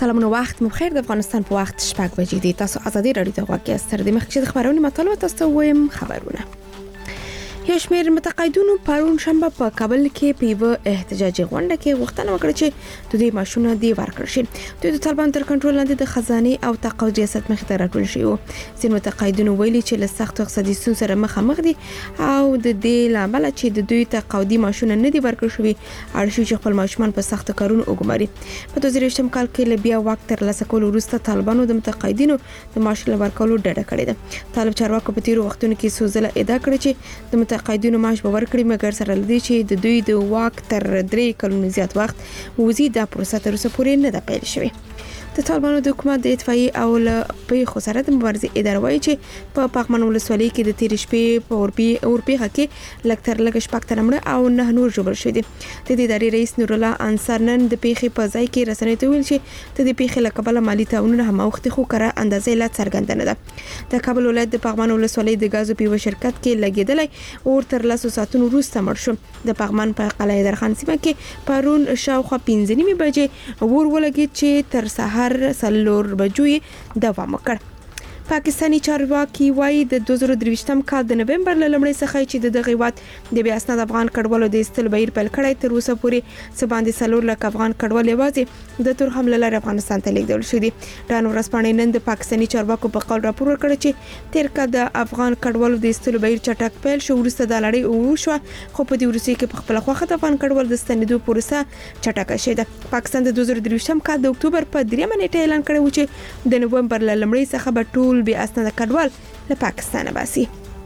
سلامونه وخت مو بخیر. د افغانستان په وخت 6 بجې دي. تاسو ازادي رادیو ته غواړئ ستر د مخکې د خبرونې مطالعه تاسو ته وایم خبرونه. یو شمېر متقاعدونو پرون شنبه په کابل کې په یو احتجاجي غونډه کې غوښتنه وکړه چې د دې ماشونه دی ورکړل شي. د طالبان تر کنټرول لاندې د خزانه او تقاعد ریاست مخې ته راټول شي. ځینې متقاعدونو ویلي چې له سخت اقتصادي ستونزو سره مخامخ دي او د دې لامل چې د دوی تقاعدي ماشونه نه دی ورکړل شوی اړ شي چې خپل ماشومان په سخت کارونو وګماري. په 2020 کال کې ل بیا وخت تر لاسه کول وروسته طالبانو د متقاعدینو د معاش ورکولو ډډه کړې ده. طالب چارواکو په تیرو وختونو کې سوزله ادعا کړې چې د متقاعدینو معاش به ورکړي، مګر سره لدی چې د دوی د واک تر 3 کلونو زیات وخت وزي د پروسه تر اوسه پورې نه ده پیل شوی. د طالبانو د حکومت د اطفائیې او په خسارت مبارزې اداره وایي چې په پغمان ولسوالۍ کې د تیر شپې په اورپیخه کې لکتر لګ شپږ تنمړه او نه نور جوړ شوی دي. د دې ادارې رئیس نور الله انصار نن د پیخي په ځای کې رسنۍ ته ویل چې د دې پیخي لکبل مالی تعاونونه هم وخت خو کړه اندازې لا څرګند نه ده. د کابل ولایت د پغمان ولسوالۍ د غازو پیو شرکت کې لګیدلای اور تر لاسو ساتونو وروسته مړ شو. د پغمان په قلعه درخان سیمه کې پرون شاوخوا 15 بجې اور ولګید چې تر سهار سلور بجوی دوام وکړ. پاکستانی چارواکي وایي د 2023 کال د نومبر له لومړۍ څخه چې د دغه هیواد د بیا اسناد افغان کډوالو د استل بهیر پیل کړی تر اوسه پورې سباندې سلور لک افغان کډوال یوازې د تور حمله لپاره افغانستان ته لیږدول شوی دي. ډان ورځپاڼې نن د پاکستانی چارواکو په قول راپور ورکړ چې تیر کال د افغان کډوالو د استل بهیر چټک پیل شو وروسته د لړۍ وشو، خو په دې ورسې کې په خپل خوخه د افغان کډوال د ستنېدو پروسه چټکه شوه. پاکستان د 2023 کال د اکتوبر په 3 نیټه اعلان کړی و چې د نومبر له لومړۍ څخه به ټول بیا اسناد کډوال له پاکستان باسي.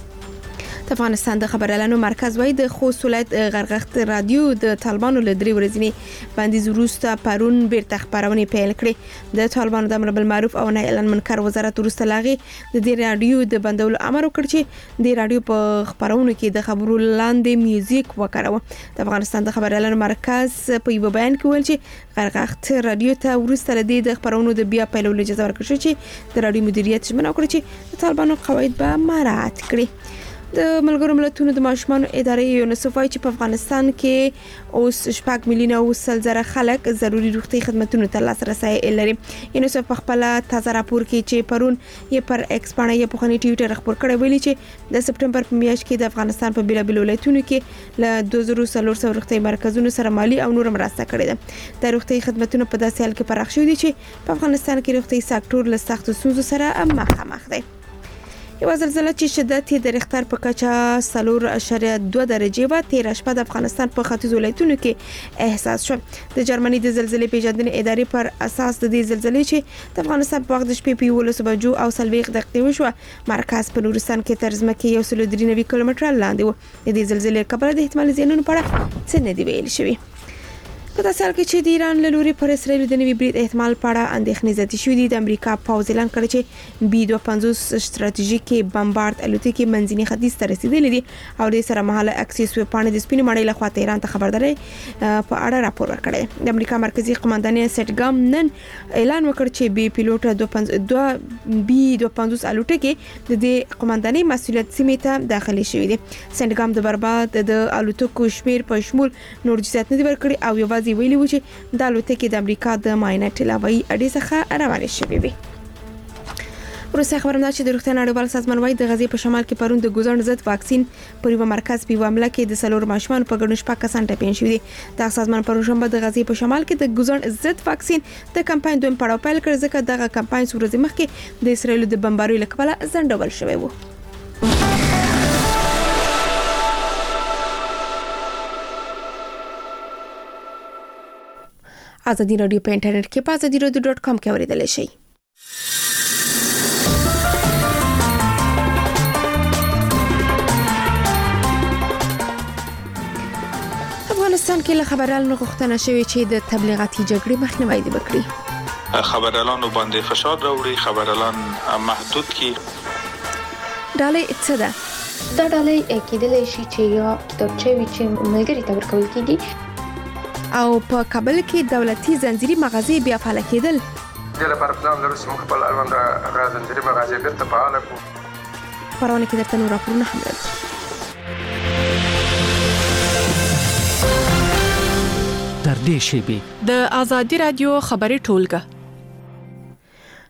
د افغانستان د خبريالانو مرکز وایي د خوست ولایت غرغښت رادیو د طالبانو له 3 ورځې بندیز وروسته پرون بیرته خبرونه پیل کړې. د طالبانو د امر بالمعروف او نهي عن المنکر وزارت وروسته لاغي د دې رادیو د بندولو امر وکړ چې د رادیو په خبرونو کې د خبرو لاندې میوزیک وکړو. د افغانستان د خبريالانو مرکز په یو بیان کې ویل چې غرغښت رادیو ته وروسته لدی د خبرونو د بیا پیلولو اجازه ورکړل شوه چې د رادیو مدیریت ژمنه وکړي چې د طالبانو قواعد به مراعات کړي. د ملګرو ملتونو د ماشومان ادارې یونیسف وايي چې په افغانستان کې اوس 6 میلیونه او سل زره خلک ضروري روغتي خدماتو ته لاسرسي لري. یونیسف په خپل تازه راپور کې چې پرون یې پر ایکس باندې یې په خني ټویټر خبر کړی ویلي چې د سپټمبر په میاشت کې د افغانستان په بیلابیل ولایتونو کې له 2300 روغتي مرکزونو سره مالی او نور مرسته کړې ده. د روغتي خدماتو په داسې حال کې پراخ شوی دي چې په افغانستان کې روغتي سکتور له سختو ستونزو سره مخامخ دی. یو زلزلہ چې شدت یې د ریختر په کچه 4.2 درجه و تیر شپه د افغانستان په ختیځ ولایتونو کې احساس شو. د جرمني د زلزلې پیژندنې ادارې پر اساس د دې زلزلې چې د افغانستان په وخت د شپې په 11 بجو او 30 دقیقې وشو مرکز په نورستان کې تر ځمکې 193 کیلومتره لاندې و. د دې زلزلې کبره د احتمال زیانونو په اړه څه نه دی ویل شوی. په داسې حال کې چې د ایران له لوري پر اسرائیل د نوي برید احتمال په اړه اندېښنې زیاتې شوې دي. د امریکا پوځ اعلان کړی چې B-250 ستراتیژیکي بمبارد الوتکې منځني ختیځ ته رسیدلې دي او د سره مهاله اکسیس وپاڼې د سپینې مړۍ له خوا ایران ته خبرداري په اړه راپور ورکړی. د امریکا مرکزی قومندان سټګام نن اعلان وکړ چې بي پیلوټ B-250 الوتکې د دې قومنداني مسؤلیت سیمې ته داخلي شوې دي. سټګام د برباد د الوتکو شمیر په شمول نور جزئیات نه ورکړي او یو ویلي و چې د الوتکې د امریکا د ماینټ لاوي اډې څخه روانې شوې وي. وروسته خبرونه چې د روغتیا نړیوال سازمان وايي د غزې په شمال کې پرون د ګوزن ضد واکسین پر یو مرکز په حمله کې د سلور ماشومان په ګډون 6 کسان ټپین شوي دي. د سازمان پرون شنبه د غزې په شمال کې د ګوزن ضد واکسین د کمپاین دویم پړاو پیل کړ ځکه دغه کمپاین څو مخکې د اسرایل د بمبارۍ لپاره ځنډول شوی و. ازادي رادیو په انټرنیټ کې په azadiراdio.com کې اوریدل شئ. افغانستان کې له خبريالانو غوښتنه شوې چې د تبلیغاتي جګړې مخنیوي وکړي. خبريالانو باندې فشار راوړي، خبريالان محدود کړي. ډالۍ څه ده؟ دا ډالۍ کېدلی شي چې یا کتابچه وي چې ملګري ته ورکول کېږي او په کابل کې دولتي زنجیري مغازې بیا فعال کېدل. د لپاره پلان لرو چې موږ خپل اړوند زنجیري مغازې بیرته فعال کړو. خبرونه کې درته نور راپورونه هم لرو. تر دې شیبې د ازادي رادیو خبري ټولګه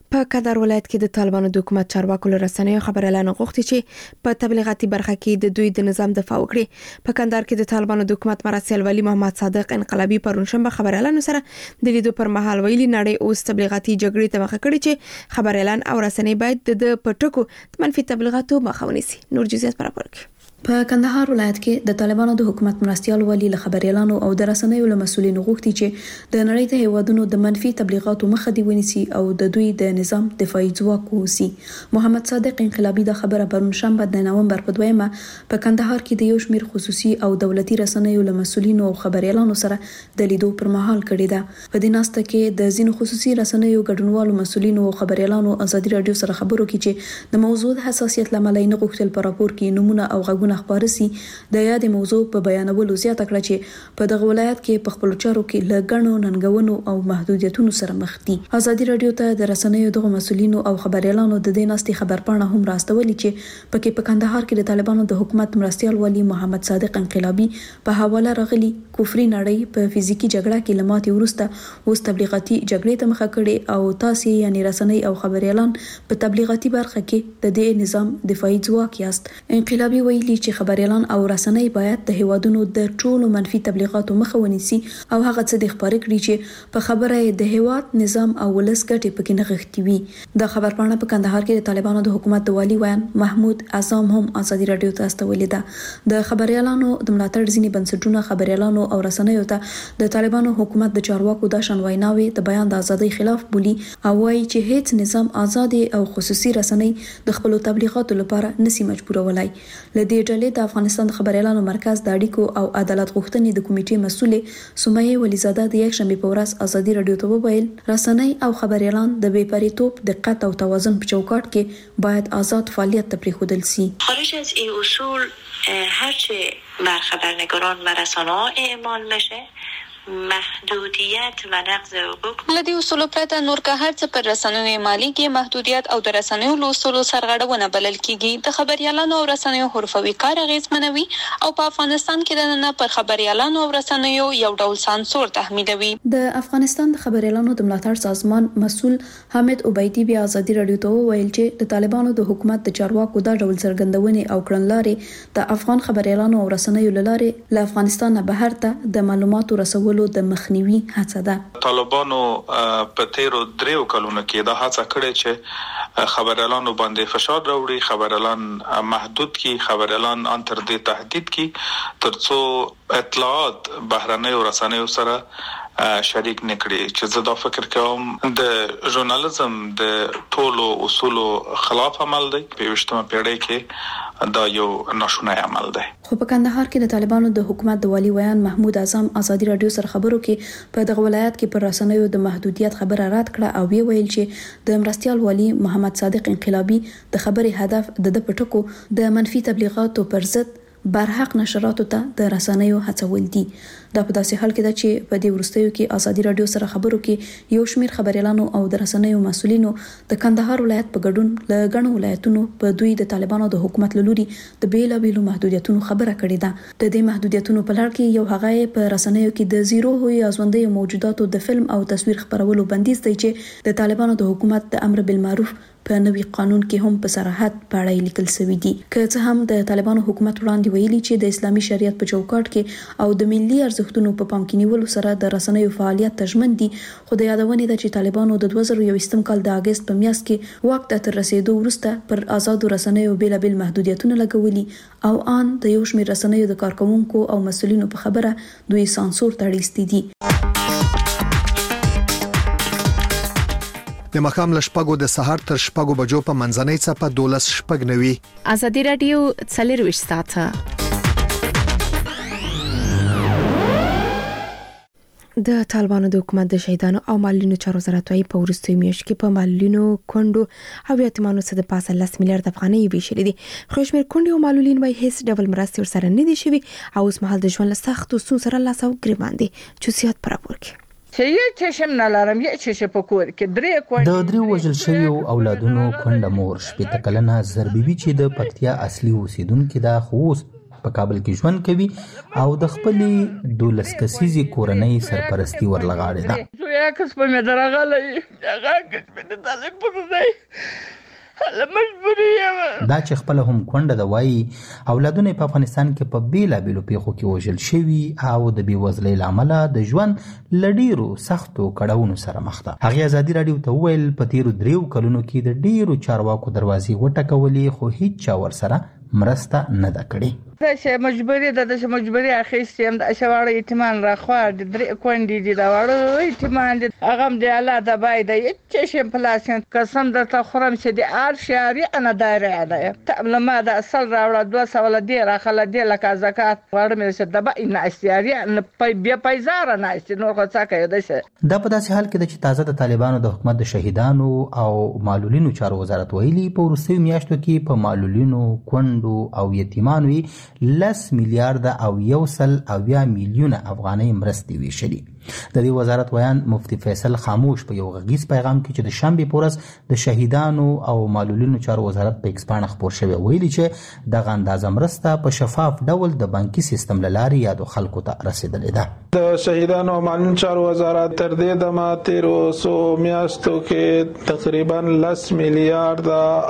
په کندهار ولایت کې د طالبانو د حکومت چارواکو له رسنیو خبر اعلان غوښتي چې په تبلیغاتي برخه کې د دوی د نظام دفاع وکړي. په کندهار کې د طالبانو د حکومت مرستیال ولی محمد صادق انقلابی پرونشنبه خبر اعلان سره د لیدو پر مهال ویلي نړۍ اوس تبلیغاتي جګړې ته مخه کړي چې خبر اعلان او رسنۍ باید د پټکو د منفي تبلیغاتو مخه ونیسي. نور جزئیات پر راپور. په کندهار ولایت کې د طالبانو د حکومت مرستیال ولی له خبر اعلانو او د رسنیو له مسولینو غوښتي چې د نړۍ ته هیوادونو د منفي تبلیغاتو مخه دی ونیسي او د دوی د نظام دفاعي ځواک ووسی. محمد صادق انقلابی د خبره پرونشنبه د نومبر په 2 په کندهار کې د یو شمیر خصوصي او دولتي رسنیو له مسولینو او خبر اعلانو سره د لیدو پر مهال کړی ده. په دې ناسته کې د ځینو خصوصي رسنیو ګډونوالو مسولینو او خبر اعلانو ازادي رادیو سره خبرو کې چې د موضوع حساسیت لامل نه غوښتل پر راپور کې نمونه او غږونه خبرسي د یاد موضوع په بیانولو زیاته کړه چې په دغه ولایت کې په خپل چارو کې لګڼو ننګونو او محدودیتونو سره مخ دي. ازادي رادیو ته د رسنیو دغه مسولینو او خبر اعلانو د دې ناستي خبرپاڼه هم راستولې چې پکې په کندهار کې د طالبانو د حکومت مرستیال ولی محمد صادق انقلابی په حواله راغلي کفري نړۍ په فزیکی جګړه کې لماتې ورسته اوس تبلیغاتي جګړې ته مخه کړي او تاسو یعنی رسنۍ او خبر اعلان په تبلیغاتي برخه کې د دې نظام دفاعي ځواک یاست. انقلابی ویلي چې خبر اعلان او رسنۍ باید د هیوادونو د ټولو منفي تبلیغاتو مخه ونیسي او هغه څه د خبرې کړي چې په خبره د هیواد نظام او ولس ګټې پکې نغښتي وي. د خبرپاڼه په کندهار کې د طالبانو د حکومت د والی ویان محمود اعظم هم ازادي رادیو ته استولې ده. د خبر اعلانو د ملاتړ ځینی بنسټونه خبر اعلانو او رسنیو ته د طالبانو حکومت د چارواکو د شان ویناوي د بیان د ازادۍ خلاف بولی او وايي چې هیڅ نظام آزاد او خصوصي رسنۍ د خپل تبلیغاتو لپاره نسی مجبورولای. لدې ډلې د افغانستان د خبر اعلانو مرکز د اړیکو او عدالت غوښتنې د کمیټې مسؤلې سمیه ولیزاده د یک شنبه په ورځ ازادي رادیو ته وویل رسنۍ او خبر اعلان د بې پریتوب دقت او توازن په چوکاټ کې باید آزاد فعالیت ته پرېښودل شي. خارج از این اصول هرچه بر خبرنگاران و رسانه‌ها اعمال میشه محدودیت و نقض حقوق لدی اصول پرته نور که هر څه پر رسنیو مالی کې محدودیت او د رسنیو له اصولو سرغړونه بلل کیږي. د خبريالانو او رسنیو حرفوي کار اغیزمنوي او په افغانستان کې د نه پر خبريالانو او رسنیو یو ډول سانسور تحمیلوي. د افغانستان د خبريالانو د ملاتړ سازمان مسؤل حامد عبیدی بیا ازادي رادیو ته ویل چې د طالبانو د حکومت د چارواکو د ډول څرګندونې او کړنلارې د افغان خبريالانو او رسنیو لاره له افغانستان نه بهر ته د معلوماتو رسولو د مخنیوي هڅه ده. طالبانو په تیرو 3 کلونو کې دا هڅه کړې چې خبر اعلانو باندې فشار راوړي، خبر اعلان محدود کی، خبر اعلان ان تر دې تهدید کی ترڅو اطلاعات بهرنۍ رسنیو سره شریک نکړي. چې زه دا فکر کوم د ژورنالیزم د ټولو اصولو خلاف عمل دی. په 20مه پیړۍ کې دا یو ناشونی عمل دی. خو په کندهار کې د طالبانو د حکومت د والی ویان محمود اعظم ازادي رادیو سره خبرو کې په دغه ولایت کې پر رسنیو د محدودیت خبره رد کړه او ویل چې د مرستیال والی محمد صادق انقلابی د خبرې هدف د پټکو د منفي تبلیغاتو پر ضد برحق نشراتو ته د رسنیو هڅول دي. دا په داسې حال کې ده چې په دې وروستیو کې ازادي رادیو سره خبرو کې یو شمیر خبريالانو او د رسنیو مسولینو د کندهار ولایت په ګډون له غنو ولایتونو په دوی د طالبانو د حکومت لوري د بیلابیلو محدودیتونو خبره کړې ده. د دې محدودیتونو په لړ کې یو هغه په رسنیو کې د زیرو هوی ازوندې موجوداتو د فلم او تصویر خبرولو بندیز دی چې د طالبانو د حکومت د امر بالمعروف په نوي قانون کې هم په صراحت پاړای لیکل شوی دی. که څه هم د طالبانو حکومت وړاندې ویلي چې د اسلامي شریعت په چوکاټ کې او د ملي ارزښتونو په پام کې نیولو سره د رسنیو فعالیت تضمین دي، خو د یادونې ده چې طالبانو د 2021 کال د اگست په میاشت کې واک ته تر رسیدو وروسته پر آزادو رسنیو بیلابل محدودیتونه لګولي او ان د یو شمېر رسنیو د کارکونکو او مسؤلینو په خبره دوی سانسور ته اړیستي دي. د مخام لشپګو د سحر تر شپګو بجو په منځنۍ څپه 12:09 ازادي رادیو 24 ساعته. د طالبانو د حکومت د شهیدانو او معلولینو چارو وزارت وايي په وروستیو میاشتو کې په معلولینو کندو او یتیمانو څخه د پاسه 10 میلیارډ افغانۍ ویشلې دي. خو شمېر کندو او معلولین وايي هیڅ ډول مرستې ورسره نه دي شوي او اوس مهال د ژوند له سختو ستونزو سره لاس او ګریوان دي. جزئیات پر راپور کې چې یې چشم نه لرم یې چشم په کور کې د درې وژل شویو اولادونو کونډه مور شپېته کلنه زربیبي چې د پکتیا اصلي اوسیدونکې ده، خو اوس په کابل کې ژوند کوي او د خپلې 12 کسیزې کورنۍ سرپرستی ورلغاړې ده. زه یا کس په مې درغلې هغه کس په طالب پرځای مجبوری دا چې خپل هم کونډه د وایي اولادونه په افغانستان کې په بیلابیلو پیښو کې وژل شوي او د بیوزلۍ له امله د ژوند له ډیرو سختو کړاوونو سره مخ ده. هغې ازادي راډیو ته وویل په تیرو 3 کلونو کې د ډیرو چارواکو دروازې وټکولې خو هیڅ چا ورسره مرسته نه ده کړې. دا چې مجبوری ده چې مجبوری اخیستم د شواړه ایتمان راخوا د درې کونډې دي دا وړو ایتمان دي هغه د الله د بای د چې شم پلاسین قسم د تخرم چې د ار شاري انا دایره ده تعمل ما د اصل راوړه 200 ول دی راخله دی لکه زکات وړم چې د بای نه استیاري ان بیا پیزار نه است نور څه کوي ده. دا په داسې حال کې د چې تازه د طالبانو د حکومت د شهیدانو او معلولینو چارو وزارت ویلي په وروستیو میاشتو کې په معلولینو کونډو او یتیمانو 10 میلیارډ او 1.8 میلیونه افغانۍ مرستې ویشلې. د دې وزارت ویان مفتی فیصل خاموش په یو غږیز پیغام کې چې د شنبې په ورځ د شهیدانو او معلولینو چارو وزارت په ایکس پاڼه خپور شوی ویلي چې دغه اندازه مرسته په شفاف ډول د بانکي سیستم له لارې یادو خلکو ته رسیدلې ده. د شهیدانو او معلولینو چارو وزارت تر دې دمه 1300 میاشتو کې تقریبا 10 میلیارډ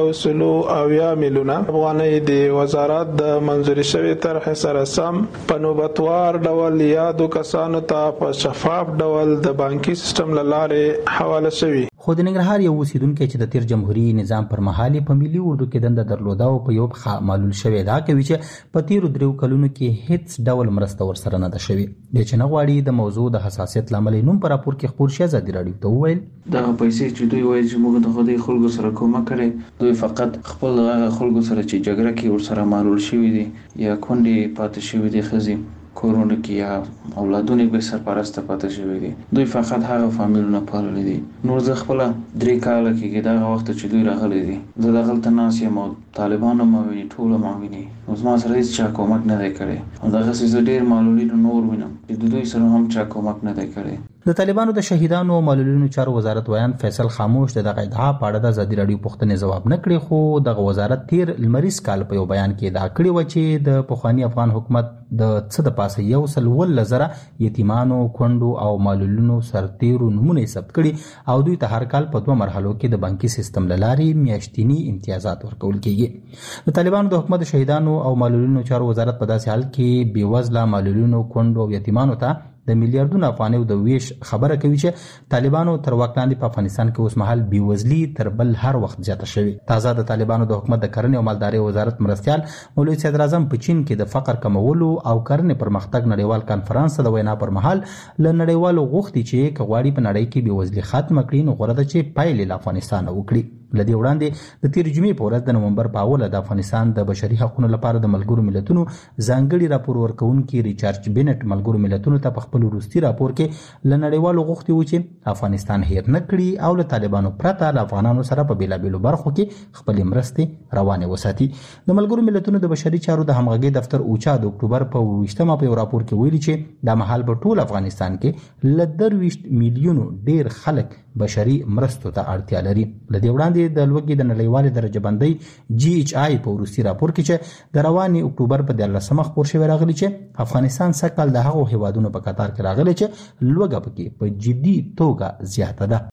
او 1.8 میلیونه افغانۍ د وزارت د منځوري شوی طرح سره سم په نوبتوار ډول یادو کسانو ته په شفاف ډول د بانکي سیستم له لارې حواله شوی. خو د ننګرهار یو اوسیدونکی چې د تیر جمهوریت نظام پر مهال په ملي اردو کې دنده درلوده او په یو معلول شوی دا کوي چې په تیر 3 کلونو کې هیڅ ډول مرسته ورسره نه ده شوی. د چې نغواړي د موضوع د حساسیت لامل نوم پر راپور کې خبر شي ازادي راډیو ته وویل دا پیسې چې دوی وایي چې موږ د خدای خلکو سره کومه کړي دوی فقط خپل خلکو سره چې جګړه کې ورسره معلول شوی دي یا کونډې پاتې شوی دي خزي کورونه کې یا اولادونه به سرپرسته پاتې شوی دي دوی فقط هغه فامیلونه پاللي دي. نور زه خپل 3 کال کې دا وخت چې دوی راغلي دي زه دغلته ناس یم طالبانو ما ویني ټول ما ویني نو زما سره هیڅ چا کومک نه دی کړی او دغه څه ډیر معلولین نور وینم چې دوی سره هم چا کومک نه دی کړی. د طالبانو د شهیدانو او معلولینو چارو وزارت ویان فیصل خاموش دغه ادعا په اړه د ازادي راډیو پوښتنې ځواب نه کړی خو دغه وزارت تیر لمریز کال په یو بیان کې ادعا کړې و چې د پخوانی افغان حکومت د څه د پاسه 1.1 یتیمانو کونډو او معلولینو سرتیرو نمونه ثبت کړي او دوی ته هر کال په 2 مرحلو کې د بانکي سیستم له لارې میاشتنی امتیازات ورکول کیږي. د طالبانو د حکومت شهیدانو او معلولینو چارو وزارت په داسې حال کې بیوزله معلولینو کونډو او یتیمانو ته د میلیارډونو افغانیو د ویش خبره کوي چې طالبانو تر واک لاندې په افغانستان کې اوس مهال بیوزلي تر بل هر وخت زیاته شوې. تازه د طالبانو د حکومت د کرنې او مالدارۍ وزارت مرستيال مولوي صدر اعظم په چین کې د فقر کمولو او کرنې پرمختګ نړیوال کانفرنس د وینا پر مهال ل نړیوالو غوښتي چې کغواړي په نړۍ کې بیوزلي ختمه کړي نو غوړه ده چې پایلې له افغانستان وکړي. لدی وړاندې د تیر جمعې په ورځ د نومبر په اوله د افغانستان د بشري حقوقو لپاره د ملګرو ملتونو ځانګړي راپور ورکونکي ریچارډ بینټ ملګرو ملتونو ته په خپل وروستي راپور کې ل نړیوالو غوښتي و چې افغانستان هیر نه کړي او له طالبانو پرته له افغانانو سره په بیلابیلو برخو کې خپل مرستې روانه وساتي. د ملګرو ملتونو د بشري چارو د همغږي دفتر اوچا د اکتوبر په 28مه په راپور کې ویلي چې د مهال په ټول افغانستان کې ل 23 میلیونو ډیر خلک بشري مرستو ته اړتیا لري. لدی وړاندې د لوګي د نړیوال درجه بندۍ GHI په وروستي راپور کې چې د رواني اکتوبر په 13مه خبر شوی راغلی چې افغانستان سکهال د هغو هیوادونو په قطار کې راغلی چې لوګه پکې په جدي توګه زیاته ده.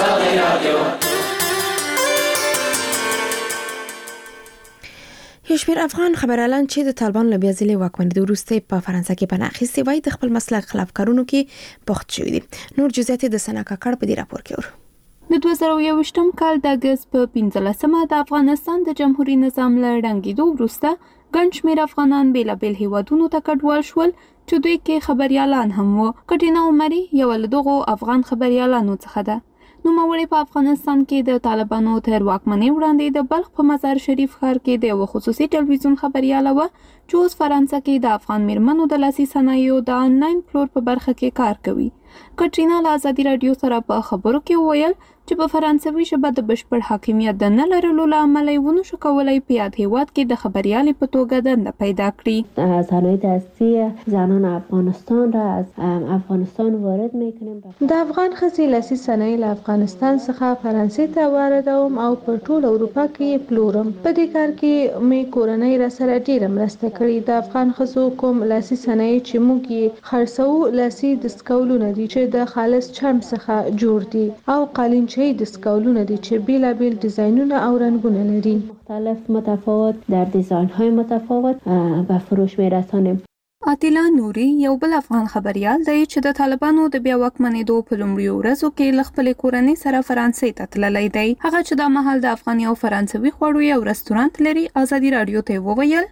یو شمېر افغان خبريالان چې د طالبان له بیا ځلې واکمنۍ د وروسته په فرانسه کې پناه اخیستې وای د خپل مسلک خلاف کارونو کې بوخت شوي دي. نور جزئیات د سنا کاکړ په دې راپور کې ور. د 2021م کال د اگست په 15مه د افغانستان د جمهوریت نظام له ړنګېدو وروسته ګڼ شمېر افغانان بیلابیل هیوادونو ته کډوال شول چې دوی کې خبريالان هم وو. کټینا عمري یو له دغو افغان خبريالانو څخه ده. نوموړی په افغانستان کې د طالبانو تر واکمنۍ وړاندې د بلخ په مزار شریف ښار کې د یو خصوصي ټلویزیون خبرياله وه چې اوس فرانسه کې د افغان میرمنو د لاسي صنایعو د آنلاین پلور په برخه کې کار کوي. کټرینا له ازادي راډیو سره په خبرو کې وویل چې چې په فرانسوي ژبه د بشپړ حاکمیت د نه لرلو له امله یې ونشو کولای په یاد هیواد کې د خبریالۍ په توګه دنده پیدا کړي. صنایع دستی زنان افغانستان را از افغانستان وارد میکنیم. د افغان ښځې لاسي صنایع له افغانستان څخه فرانسې ته واردوم او په ټول اروپا کې پلورم. په دې کار کې مې کورنۍ را سره ډیره مرسته کړې. د افغان ښځو کوم لاسي صنایع چې موږ یې خرڅوو لاسي دستکولونه دي چې د خالص چرم څخه جوړ دي او قالینچه‌ای دستکولونه دي چې بیلابیل ډیزاینونه او رنګونه لري. مختلف متفاوت در دیزاین‌های متفاوت به فروش می‌رسانیم. عادله نوري یو بل افغان خبريال دی چې د طالبانو د بیا واکمنېدو په لومړیو ورځو کې له خپلې کورنۍ سره فرانسې ته تللی دی. هغه چې د مهال د افغاني او فرانسوي خوړو یو رستورانت لري ازادي رادیو ته وویل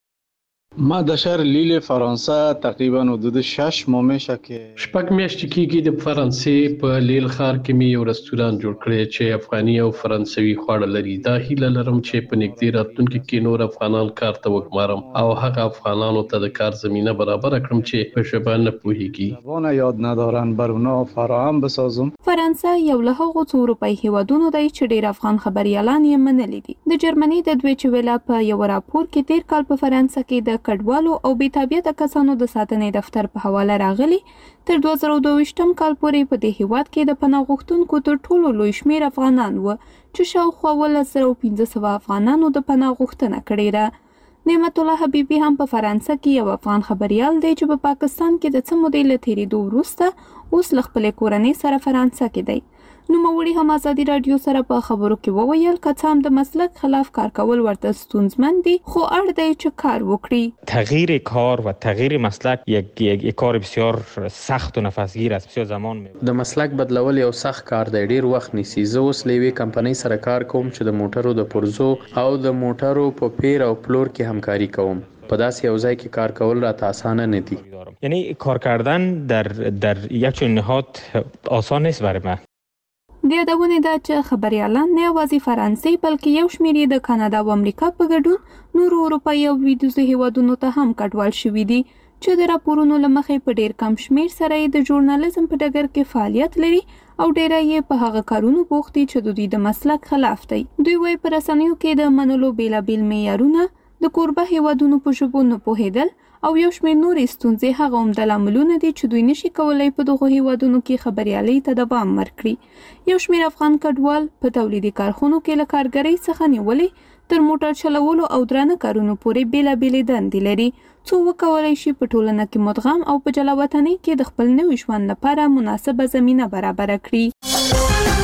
ما د شهر لیل فرانسه تقریبا حدود 6 ماه میشه که شپږ میاشتې کېږي د فرانسې په لیل ښار کې مې یو رستورانت جوړ کړی چې افغاني او فرانسوي خواړه لري. دا هیله لرم چې په نږدې راتلونکي کې نور افغانان کار ته وګمارم او هغه افغانانو ته د کار زمینه برابر کړم چې په ژبه نه پوهیږي زبان یاد ندارن بر اونا فراهم بسازم. فرانسه یو له هغو څو اروپایي هیوادونو دی چې ډېر افغان خبریالان یې منلي دي. د جرمني د دویچه ویله په یو راپور کې تیر کال په فرانسه کې د کډوالو او بې تابعیته کسانو د ساتنې دفتر په حواله راغلي تر 2022 کال پورې په دې هیواد کې د پناه غوښتونکو تر ټولو لوی شمېر افغانان و چې شاوخوا 1500 افغانانو د پناه غوښتنه کړې ده. نعمت الله حبیبي هم په فرانسه کې یو افغان خبریال دی چې په پاکستان کې د څه مودې له تېرېدو وروسته اوس له خپلې کورنۍ سره فرانسه کې دی. نوموړي هم ازادي رادیو سره په خبرو کې وویل که څه هم د مسلک خلاف کار کول ورته ستونزمن دي خو اړ دی چې کار وکړي. تغییر کار و تغییر مسلک یک کار بسیار سخت و نفسگیر است. بسیار زمان میبره. د مسلک بدلول یو سخت کار دی، ډیر وخت نیسي. زه اوس له یوې کمپنۍ سره کار کوم چې د موټرو د پرزو او د موټرو په پیر او پلور کې همکاري کوم. په داسې یو ځای کې کار کول راته آسانه نه دي. یعنی کار کردن در یک چنین نهاد آسان نیست برای من. د یادونې ده چې خبریالان نه یوازې فرانسې بلکې یو شمېر د کانادا او امریکا په ګډون نورو اروپایي او لویدیځو هیوادونو ته هم کډوال شوي دي چې د راپورونو له مخې په ډېر کم شمېر سره د ژورنالیزم په ډګر کې فعالیت لري او ډېری یې په هغه کارونو بوخت دي چې د دوی د مسلک خلاف دی. دوی وایي په رسنیو کې د منلو بیلابیل معیارونه، د کوربه هیوادونو په ژبو نه پوهېدل او یو شمېر نورې ستونزې هغه عمده لاملونه دي چې دوی نشي کولای په دغو هیوادونو کې خبریالۍ ته دوام ورکړي. یو شمېر افغان کډوال په تولیدي کارخونو کې له کارګرۍ څخه نیولې تر موټر چلولو او درانه کارونو پورې بیلابیلې دندې لري څو وکولای شي په ټولنه کې مدغم او په جلا وطنۍ کې د خپل نوي ژوند لپاره مناسبه زمینه برابره کړي.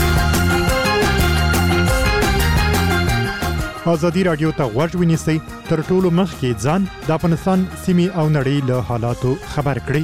ازادي رادیو ته غوږ ونیسئ تر ټولو مخکې ځان د افغانستان سیمې او نړۍ له حالاتو خبر کړئ.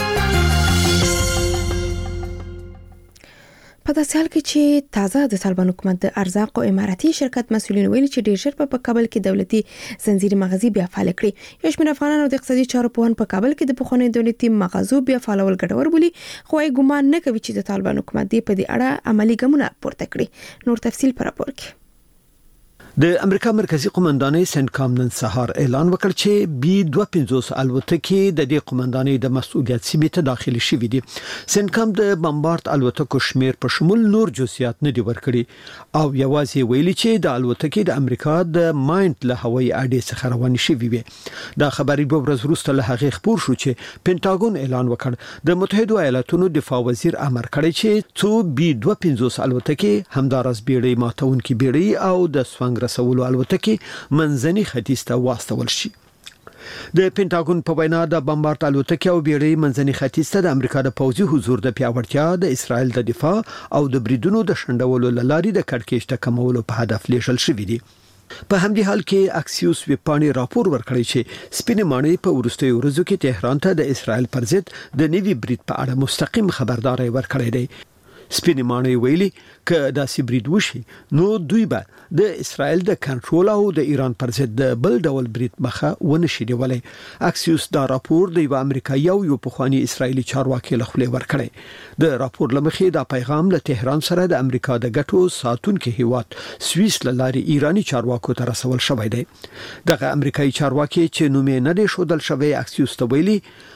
په داسې حال کې چې تازه د طالبان حکومت د ارزاقو اماراتي شرکت مسؤلین ویلي چې ډېر ژر په کابل کې دولتي زنجیر مغازي بیا فعال کړي. یو شمېر افغانانو د اقتصادي چارو پوهان په کابل کې د پخواني دولتي مغازو بیا فعالول ګټور بولي خو یې ګومان نه کوي چې د طالبان حکومت دې په دې اړه عملی ګامونه پورته کړي. نور تفصیل پر راپور کې. د امریکا مرکزی قومندانۍ سنکام نن سهار اعلان وکړ چې B-250 الوتکې د دې قومندانۍ د مسؤلیت سیمې ته داخلي شوې دي. سنکام د بمبارد الوتکو شمیر په شمول نور جزئیات نه دي ورکړي او یوازې ویلي چې د الوتکې د امریکا د ماینت له هوایي اډې څخه روانې شوې وي. دا خبري په ورځ وروسته له هغې خبر شو چې پینټاګون اعلان وکړ د متحده ایالاتونو دفاع وزیر امر کړی چې څو B-250 الوتکې همدارس بیړۍ ماتونکي بیړۍ او د سوانګ رسولو الوتکې منځني ختیځ ته واستول شي. د پینټاګون په وینا د بمبارد الوتکې او بیړۍ منځني ختیځ ته د امریکا د پوځي حضور د پیاوړتیا، د اسرائیل د دفاع او د بریدونو د شنډولو لارې د کړکېچ د کمولو په هدف لیږل شوې دي. په همدې حال کې اکسیوس ویبپاڼې راپور ورکړی چې سپینې ماڼۍ په وروستیو ورځو کې تهران ته د اسرائیل پر ضد د نوي برید په اړه مستقیم خبرداري ورکړې ده. سپینې ماڼۍ ویلي ک داسې برید وشي نو دوی به د اسرائیل د کنټرول او د ایران پر ضد د بل ډول برید مخه ونشي نیولای. اکسیوس دا راپور د یو امریکایي او پخوانی اسرایلی چارواکي له خولې ورکړی. د راپور لمخې دا پیغام له تهران سره د امریکا د ګټو ساتونکو هیواد سویس لاري ایرانی چارواکو ته رسول شوی دی. دغه امریکایي چارواکي چې نوم یې نه دی ښودل شوی اکسیوس ته ویلي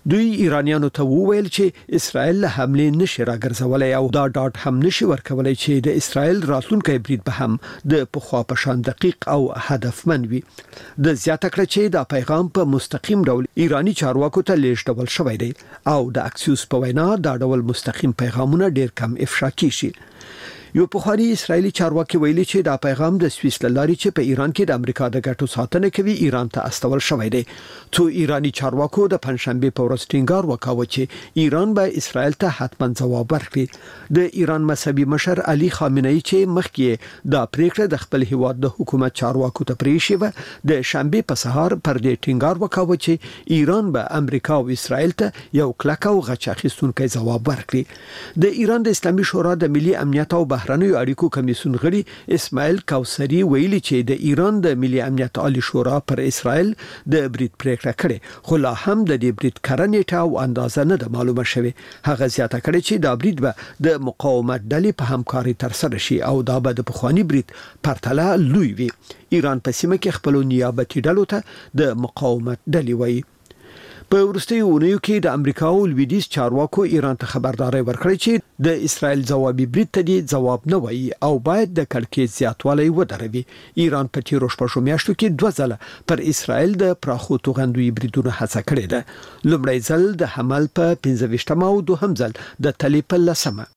دوی ایرانیانو ته وویل چې اسرائیل له حمله نشي راګرځولای او دا ډاټ هم نشي ورکولای چې د اسرائیل راتلونکي برید به هم د پخوا په شان دقیق او هدفمند وي. د زیاته کړ چې دا پیغام په مستقیم ډول ایرانی چارواکو ته لیږدول شوی دی او د اکسیوس په وینا دا ډول مستقیم پیغامونه ډیر کم افشا کیږي. یو پخوانی اسرایلی چارواکي ویلي چې دا پیغام د سویس لاري چې په ایران کې د امریکا د ګټو ساتنه کوي ایران ته استول شوی دی. څو ایرانی چارواکو د پنځشنبه په ورځ ټینګار وکاوه چې ایران به اسرائیل ته حتما ځواب ورکړي. د ایران مذهبي مشر علي خامنه‌ای چې مخکې دا پریکړه د خپل هیواد د حکومت چارواکو ته پریښی و د شنبه په سهار پر دې ټینګار وکاوه چې ایران به امریکا او اسرائیل ته یو کلک او غچ اخیستونکي ځواب ورکړي. د ایران د اسلامي شورا د ملي امنیت او بهرنیو اړیکو کمیسیون غړي اسماعیل کوثری ویلي چې د ایران د ملي امنیت عالی شورا پر اسرائیل د برید پریکړه کړې خو لا هم د دې برید کړنې او اندازه نه ده معلومه شوې. هغه زیاته کړې چې دا برید به د مقاومت ډلې په همکاري تر سره شي او دا به د پخوانی برید پرتله لوی وي. ایران په سیمه کې خپل نیابتي ډلو ته د مقاومت ډلې وایي. په ورستیو اونیو کې د امریکا او لویدیز چارواکو ایران ته خبرداري ورکړې چې د اسرائیل ځوابي برید ته دی ځواب نه وایي او باید د کړکېچ زیاتوالی ودروي. ایران په تیرو شپږو میاشتو کې 2 ځله پر اسرائیل د پراخو توغندوی بریدونو هڅه کړې ده. لومړی ځل د حمل په 15 او دوهم ځل د تلې په 10.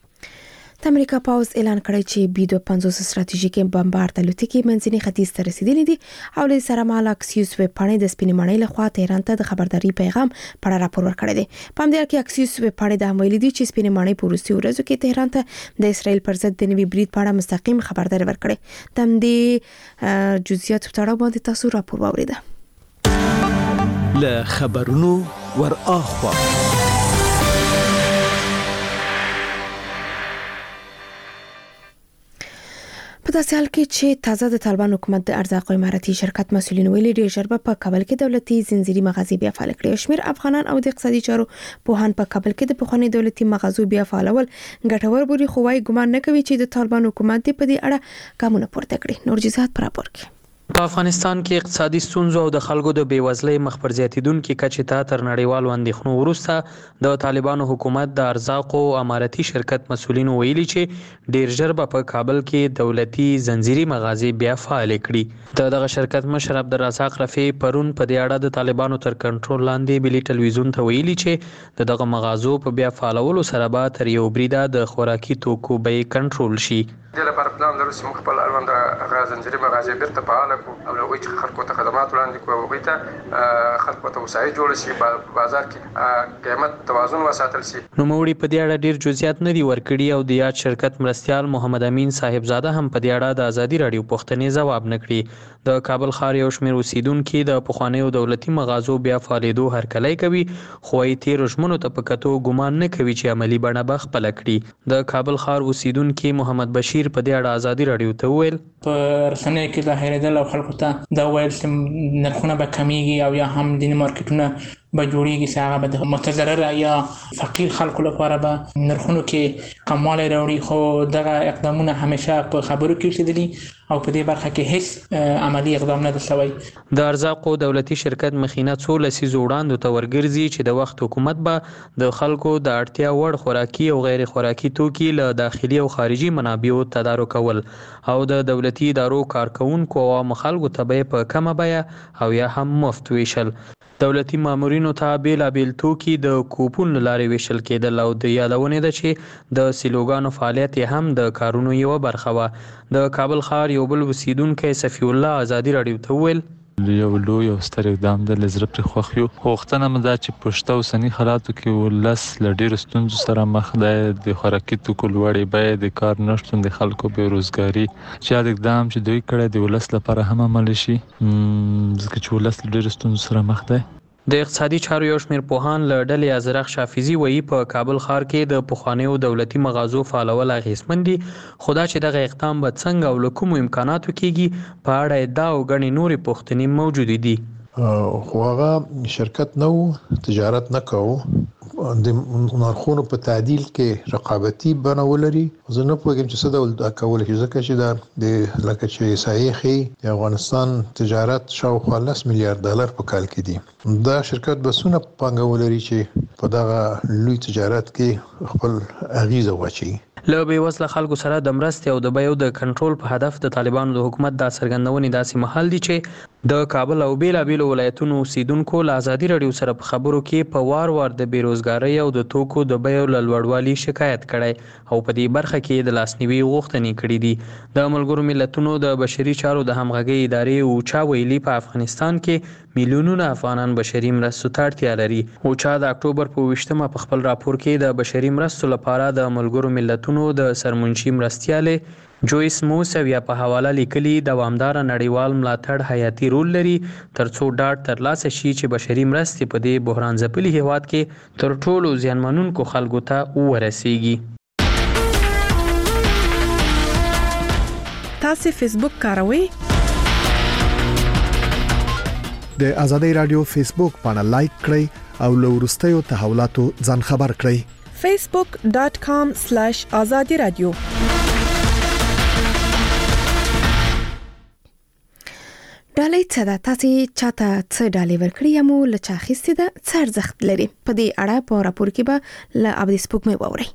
د امریکا پاوز اعلان کړی چې B-250 ستراتیژیکي بمبارد الوتکې منځني ختیځ ته رسیدلې دي او د سره مال اکسیوس ویب پاڼې د سپینې ماڼۍ لخوا تهران ته د خبرداري پیغام په راپور ورکړی دی. په همدې کې اکسیوس ویب پاڼې د ویلي دي چې سپینې ماڼۍ په وروستیو ورځو کې تهران ته د اسرائیل پر ضد د نوي برید په اړه مستقیم خبرداري ورکړي. د همدې جزئیات په اړه باندې تاسو راپور واوریده. له خبرونو ور اخوا په داسې حال کې چې تازه د طالبان حکومت د ارزاقو اماراتي شرکت مسولین ویلي ډېر ژر به په کابل کې دولتي زنجیري مغازې بیا فعال کړي. شمیر افغانان او د اقتصادي چارو پوهان په کابل کې د پخواني دولتي مغازو بیا فعالول ګټور بوري خو وايي ګمان نه کوي چې د طالبان حکومت په دې اړه ګامونه پورته کړي. نور جزئیات پر راپور کې. په افغانستان کې اقتصادي ستونزو او د خلکو د بیوزلۍ مخ پر زیاتیدونکو کچې ته تر نړیوالو اندېښنو وروسته د طالبانو حکومت د ارزاقو اماراتي شرکت مسولینو ویلي چې ډیر ژر به په کابل کې دولتي زنجیري مغازې بیا فعال کړي. دغه شرکت مشر عبدالرزاق رفیع پرون په دې اړه د طالبانو تر کنټرول لاندې ملي ټلویزیون ته ویلي چې دغه مغازو په بیا فعالولو سره به تر یو بریده د خوراکي توکو بیې کنټرول شي. د لپاره پلان لرو چې خپل اړوند زنجیري مغازې بیرته فعال کړو او هغوی چې خلکو ته خدمات وړاندې کړو هغوی ته خلکو ته وسایل جوړ شي په بازار کې قیمت توازن وساتل شي. نوموړي په دې اړه ډیر جزئیات نه دي ورکړي او د یاد شرکت مرستیال محمد امین صاحبزاده هم په دې اړه د ازادي رادیو پوښتنې ځواب نه کړي. د کابل ښار یو شمېر اوسیدونکو د پخوانیو دولتي مغازو بیا فعالېدو هرکلی کوي خو یې تیرو ژمنو ته په کتو ګمان نه کوي چې عملي بڼه به خپله کړي. د کابل ښار اوسیدونکي محمد بشیر په دې اړه ازادي رادیو ته وویل په رسنیو کې د هېرېدل او خلکو ته دا ویل چې نرخونه به کمیږي او یا هم ځینې مارکیټونه به جوړیږي چې هغه به د متضرره یا فقیر خلکو لپاره به نرخونو کې کموالی راوړي خو دغه اقدامونه همیشه په خبرو کې اوسېدلي او په دې برخه کې هیڅ عملی اقدام نه دی شوی. د ارزاقو دولتي شرکت مخینه څو لسیزو وړاندو ته ورګرځي چې د وخت حکومت به د خلکو د اړتیا وړ خوراکي او غیر خوراکي توکي له داخلي او خارجي منابعو تدارک کول او د دولتي ادارو کارکونکو او عام خلکو ته به په کمه بیه او یا هم مفت ویشل. دولتي مامورینو ته بیلابیل توکي د کوپون لارې ویشل کېدل او د یادونې ده چې د سیلوګانو فعالیت هم د کارونو یو برخه وه. د کابل ښار یو بل اوسیدونکی صفی الله ازادي رادیو ته وویل یو لوی او ستر اقدام د لزر پر خوښ یو غوښتنه مې دا چې پښته اوسني حالاتو کې ولس له ډېرو ستونزو سره مخ دی. د خوراکي توکو لوړې بیې، د کار نشتون، د خلکو بېروزګاري چې دا اقدام چې دوی کړی د ولس لپاره هم عملي شي ځکه چې ولس له ډېرو ستونزو سره مخ دی. د اقتصادي چارو یو شمېر پوهان له ډلې ازرق شافیزي وایي په کابل ښار کې د پخوانیو دولتي مغازو فعالول اغېزمن دي خو دا چې دغه اقدام به څنګه او له کومو امکاناتو کېږي په اړه ادعا او ګڼې نورې پوښتنې موجودې دي. خو هغه شرکت نه و، تجارت نه کوو، د نرخونو په تعدیل کې رقابتي بڼه ولري. زه نه پوهیږم چې څه ډول کول شي، ځکه چې دا د لکه چې سایخي د افغانستان تجارت شاوخوا $10 میلیارډ په کال کې دي. دا شرکت بسونه پانګه ولري چې په دغه لوی تجارت کې خپل اغیزه واچي. له بېوزله خلکو سره د مرستې او د بیو د کنټرول په هدف د طالبانو د حکومت د څرګندونې داسې مهال دي چې د کابل او بیلابیلو ولایتونو اوسیدونکو له ازادي راډیو سره په خبرو کې په وار د بیروزګارۍ او د توکو د بیو له لوړوالي شکایت کړی او په دې برخه کې د لاسنیوي غوښتنې کړې دي. د ملګرو ملتونو د بشري چارو د همغږۍ ادارې اوچا ویلي په افغانستان کې میلیونونه افغانان بشري مرستو ته اړتیا لري. اوچا د اکتوبر په 28 په خپل راپور کې د بشري مرستو لپاره د ملګرو ملتونو د سرمنشي مرستیالې جویس موسویا په حواله لیکلي دوامدار نړیوال ملاتړ حیاتي رول لري ترڅو ډاډ ترلاسه شي چې بشري مرستې په دې بحران ځپلي هیواد کې تر ټولو زیانمنونکو خلکو ته ورسیږي. تاسو فیسبوک کاروئ؟ د ازادي رادیو فیسبوک باندې لایک کړئ او له وروستیو تحولاتو ځان خبر کړئ. facebook.com/azadi radio. ډالۍ څه ده؟ تاسو چاته څه ډالۍ ورکړی مو لچا خسته ده څه ارزښت لري؟ په دې اړه په راپور کې به له ابدي سپوږمۍ ووري.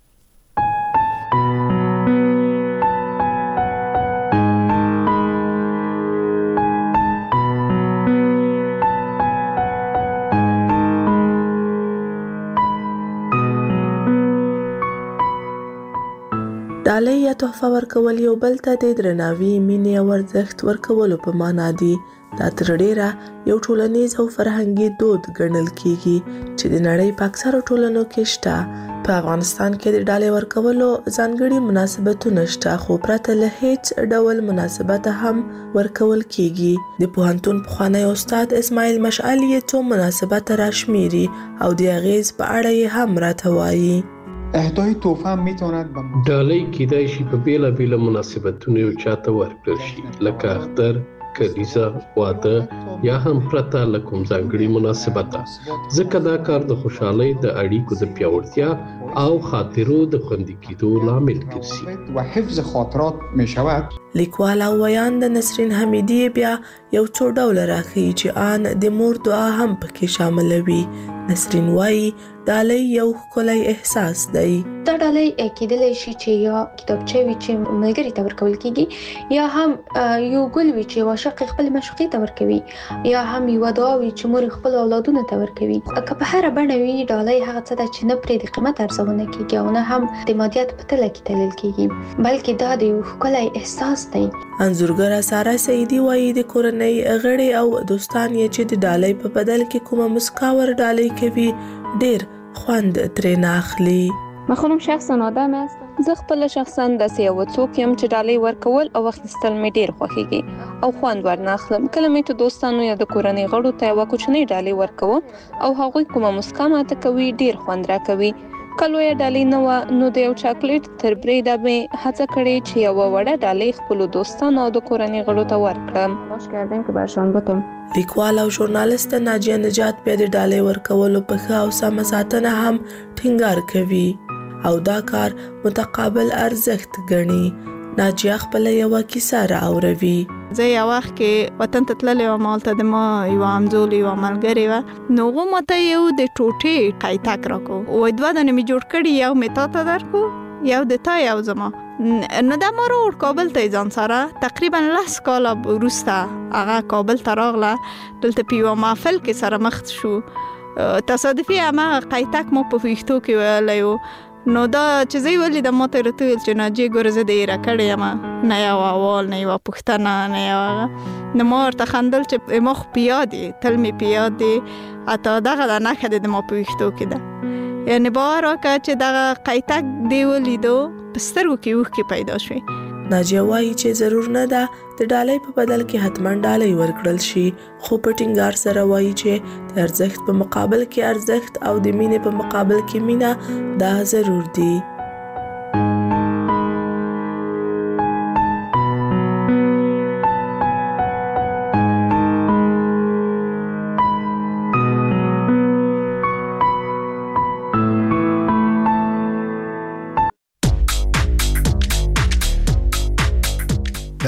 ډالۍ یا تحفه ورکول یو بل ته د درناوي، مینې او ارزښت ورکولو په معنا دي. دا تر ډیره یو ټولنیز او فرهنګي دود ګڼل کیږي چې د نړۍ په اکثرو ټولنو کې شته. په افغانستان کې د ډالۍ ورکولو ځانګړي مناسبتونه شته، خو پرته له هیڅ ډول مناسبت هم ورکول کیږي. د پوهنتون پخوانی استاد اسماعیل مشعل یې څو مناسبت راشمیري او د اغیز په اړه یې هم راته وایي. اهدای توفه میتواند ډالۍ کیدای شي په بیلابیل مناسبتونو یو چاته ورکړل شي، لکه اختر، کلیزه، واده یا هم پرته له کوم ځانګړي مناسبته، ځکه دا کار د خوشحالۍ، د اړیکو د پیاوړتیا او خاطرو د خوندي کېدو لامل ګرځي و حفظ خاطرات میشود. لیکوال او ویان د نسرین حمیدی بیا یو څو ډول راخی چې آن د مور دعا هم پکې شامل وي. نسرین وایي ډالۍ یو ښکلی احساس دی. دا ډالۍ کېدلی شي چې یا کتابچه وي چې ملګري ته ورکول کېږي، یا هم یو ګل وي چې عاشق خپل معشوقې ته ورکوي، یا هم یو دعا وي چې مور خپل اولادونو ته ورکوي. که په هر بڼه وي، ډالۍ هغه څه ده چې نه پرې د قیمت ارزونه کېږي او نه هم د مادیات په تله کې تلل کېږي، بلکې دا د یو ښکلی احساس دی. انځورګره ساره سعیدي وایي د کورنۍ غړي او دوستان یې چې د ډالۍ په بدل کې کومه مسکا ور ډالۍ کوي ډېر خوند ترې نه اخلي. من خودم شخصا آدم هستم. زه خپل شخصا داسې یو څوک یم چې ډالۍ ورکول او اخیستل مې ډیر خوښیږي او خوند ورناخلم. کله مې ته دوستانو یا د کورنۍ غړو ته یو کوچنی ډالۍ ورکوم او هغوی کومه مسکا ماته کوي، ډیر خوند راکوي. کله یې ډالۍ نه و نو د یو چاکلیټ تر بریده مې هڅه کړې چې یو وړه ډالۍ خپل دوستانو او د کورنۍ غړو ته ورکړم. تلاش کردم که برشان بتم. لیکوال او ژورنالیست ناجیه نجات په دې ډالۍ ورکولو په ښه او سمه ساتنه هم ټینګار کوي او دا کار متقابل ارزښت ګڼي. ناجیه خپل یو کیسه راوړي. زه یو وخت کې وطن ته تللې وم، هلته د ما یو همزول یو ملګری وه، نو هغه ماته یو د ټوټې قیتک راکړو، وایي 2 دانې مې جوړ کړي، یو مې تا ته درکړو، یو د تا یو زما. نو دا ما راوړ کابل ته ځان سره. تقریبا 10 کاله وروسته هغه کابل ته راغله. دلته په یوه محفل کې سره مخ شو. تصادفي هماغه قیتک ما په ویښتو کې ویلی و. نو دا چې زه ولیدم ما ته راته ویل چې ناجیه ګوره زه د ایره کړې یم، نه یو احوال، نه یوه پوښتنه، نه یو هغه. نو ما ورته خندل چې ما خو په یاد یې، تل مې په یاد دی، حتی دغه دا نښه د ما په ویښتو کې ده. یعنې باور وکړه چې دغه قیتک دی ولیدو، په سترګو کې اوښکې پیدا شوې. ناجیه وایي چې ضرور نه ده د ډالۍ په بدل کې حتما ډالۍ ورکړل شي، خو په ټینګار سره وایي چې د ارزښت په مقابل کې ارزښت او د مینې په مقابل کې مینه دا ضرور دي.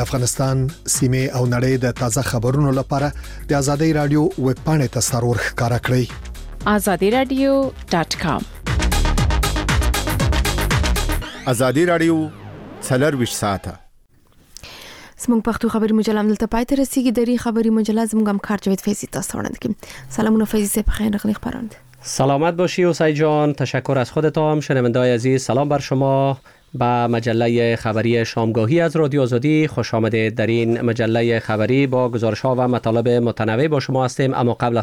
افغانستان، سیمه او نړۍ د تازه خبرونو لپاره د آزادۍ رادیو ویب پاڼې ته سرور ښکارا کړئ. azadiradio.com. آزادۍ رادیو 24 ساعته. زموږ پښتو خبري مجله هم دلته پای ته رسیدي. دری خبري مجله زموږ همکار جاوید فیضی تاسو وړاندې کوي. سلامونه فیضی صاحب، خیر راغلی خبرند. سلامت باشی حسین جان، تشکر از خودتان. شنونده‌های عزیز سلام بر شما. با مجله خبری شامگاهی از رادیو آزادی خوش آمدید. در این مجله خبری با گزارش‌ها و مطالب متنوع با شما هستیم، اما قبل از